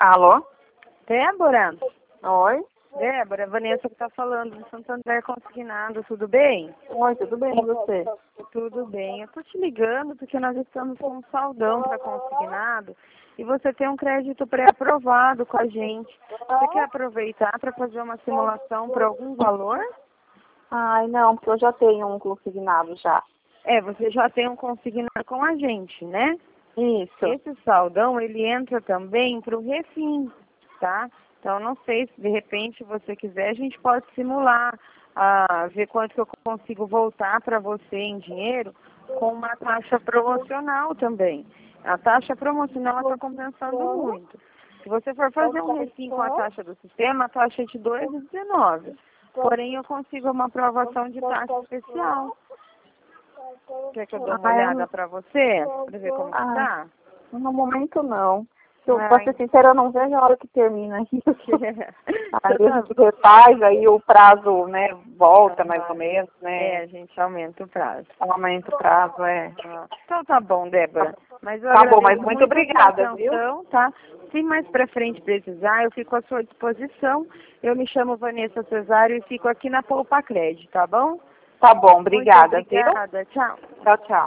Alô? Débora? Oi? Débora, Vanessa que está falando de Santo André Consignado, tudo bem? Oi, tudo bem com você? Tudo bem. Eu estou te ligando porque nós estamos com um saldão para consignado e você tem um crédito pré-aprovado com a gente. Você quer aproveitar para fazer uma simulação por algum valor? Ai, não, porque eu já tenho um consignado já. Você já tem um consignado com a gente, né? Isso. Esse saldão, ele entra também para o refim, tá? Então, não sei se de repente você quiser, a gente pode simular, ver quanto que eu consigo voltar para você em dinheiro com uma taxa promocional também. A taxa promocional está compensando muito. Se você for fazer um refim com a taxa do sistema, a taxa é de 2,19. Porém, eu consigo uma aprovação de taxa especial. Quer que eu dê uma olhada para você? Para ver como está? No momento não. Pra ser sincera, eu não vejo a hora que termina isso. Aí a gente refaz, aí o prazo, né, volta mais ou menos, né? A gente aumenta o prazo. Aumenta o prazo, é. Então tá bom, Débora. Mas eu Tá bom, mas agradeço muito obrigada, a sua viu? atenção, tá? Se mais pra frente precisar, eu fico à sua disposição. Eu me chamo Vanessa Cesário e fico aqui na Poupa Crédito, tá bom? Tá bom, obrigada, Muito obrigada. viu? Tchau. Tchau, tchau.